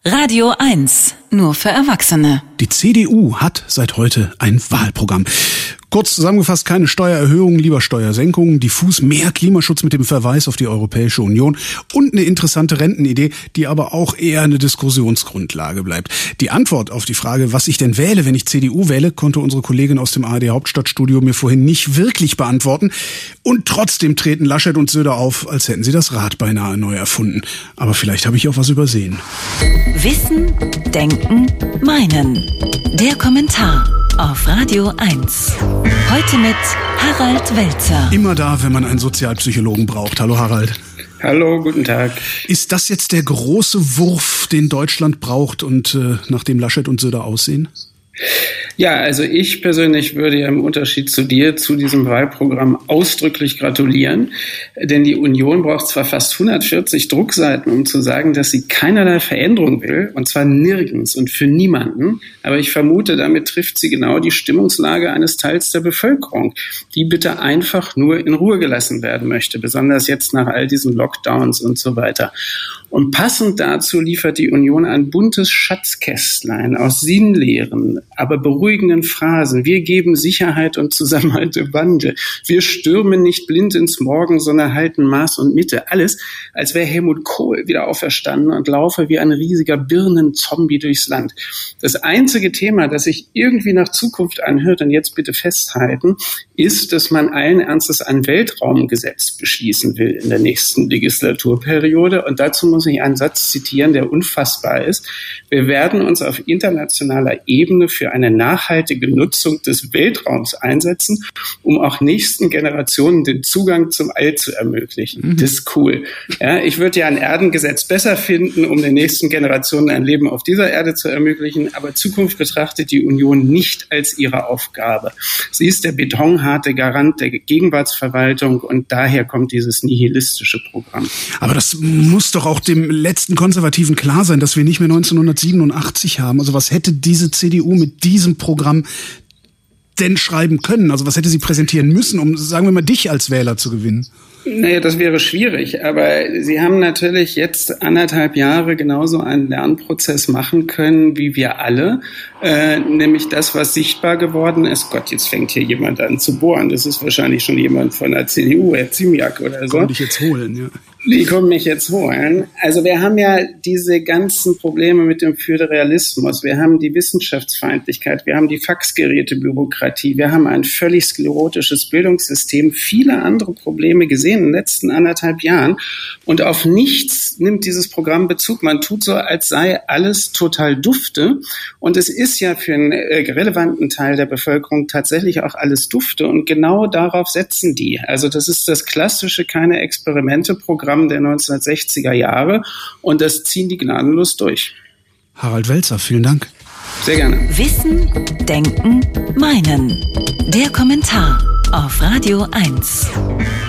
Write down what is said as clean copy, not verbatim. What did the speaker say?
Radio 1, nur für Erwachsene. Die CDU hat seit heute ein Wahlprogramm. Kurz zusammengefasst, keine Steuererhöhungen, lieber Steuersenkungen, diffus mehr Klimaschutz mit dem Verweis auf die Europäische Union und eine interessante Rentenidee, die aber auch eher eine Diskussionsgrundlage bleibt. Die Antwort auf die Frage, was ich denn wähle, wenn ich CDU wähle, konnte unsere Kollegin aus dem ARD Hauptstadtstudio mir vorhin nicht wirklich beantworten. Und trotzdem treten Laschet und Söder auf, als hätten sie das Rad beinahe neu erfunden. Aber vielleicht habe ich auch was übersehen. Wissen, Denken, Meinen. Der Kommentar auf Radio 1. Heute mit Harald Welzer. Immer da, wenn man einen Sozialpsychologen braucht. Hallo Harald. Hallo, guten Tag. Ist das jetzt der große Wurf, den Deutschland braucht und nach dem Laschet und Söder aussehen? Ja, also ich persönlich würde ja im Unterschied zu dir zu diesem Wahlprogramm ausdrücklich gratulieren, denn die Union braucht zwar fast 140 Druckseiten, um zu sagen, dass sie keinerlei Veränderung will, und zwar nirgends und für niemanden, aber ich vermute, damit trifft sie genau die Stimmungslage eines Teils der Bevölkerung, die bitte einfach nur in Ruhe gelassen werden möchte, besonders jetzt nach all diesen Lockdowns und so weiter. Und passend dazu liefert die Union ein buntes Schatzkästlein aus sinnleeren, aber beruhigenden Phrasen. Wir geben Sicherheit und Zusammenhalt im Wandel. Wir stürmen nicht blind ins Morgen, sondern halten Maß und Mitte. Alles, als wäre Helmut Kohl wieder auferstanden und laufe wie ein riesiger Birnenzombie durchs Land. Das einzige Thema, das sich irgendwie nach Zukunft anhört, und jetzt bitte festhalten, ist, dass man allen Ernstes ein Weltraumgesetz beschließen will in der nächsten Legislaturperiode. Und dazu muss ich einen Satz zitieren, der unfassbar ist. Wir werden uns auf internationaler Ebene für eine nachhaltige Nutzung des Weltraums einsetzen, um auch nächsten Generationen den Zugang zum All zu ermöglichen. Das ist cool. Ja, ich würde ja ein Erdengesetz besser finden, um den nächsten Generationen ein Leben auf dieser Erde zu ermöglichen, aber Zukunft betrachtet die Union nicht als ihre Aufgabe. Sie ist der betonharte Garant der Gegenwartsverwaltung und daher kommt dieses nihilistische Programm. Aber das muss doch auch dem letzten Konservativen klar sein, dass wir nicht mehr 1987 haben. Also was hätte diese CDU mit diesem Programm denn schreiben können? Also was hätte sie präsentieren müssen, um, sagen wir mal, dich als Wähler zu gewinnen? Naja, das wäre schwierig, aber Sie haben natürlich jetzt 1,5 Jahre genauso einen Lernprozess machen können, wie wir alle, nämlich das, was sichtbar geworden ist. Gott, jetzt fängt hier jemand an zu bohren. Das ist wahrscheinlich schon jemand von der CDU, Herr Ziemiak oder so. Komm dich jetzt holen, ja. Die kommen mich jetzt holen. Also wir haben ja diese ganzen Probleme mit dem Föderalismus. Wir haben die Wissenschaftsfeindlichkeit. Wir haben die Faxgerätebürokratie. Wir haben ein völlig sklerotisches Bildungssystem. Viele andere Probleme gesehen in den letzten 1,5 Jahren. Und auf nichts nimmt dieses Programm Bezug. Man tut so, als sei alles total dufte. Und es ist ja für einen relevanten Teil der Bevölkerung tatsächlich auch alles dufte. Und genau darauf setzen die. Also das ist das klassische Keine-Experimente-Programm der 1960er Jahre und das ziehen die gnadenlos durch. Harald Welzer, vielen Dank. Sehr gerne. Wissen, Denken, Meinen. Der Kommentar auf Radio 1.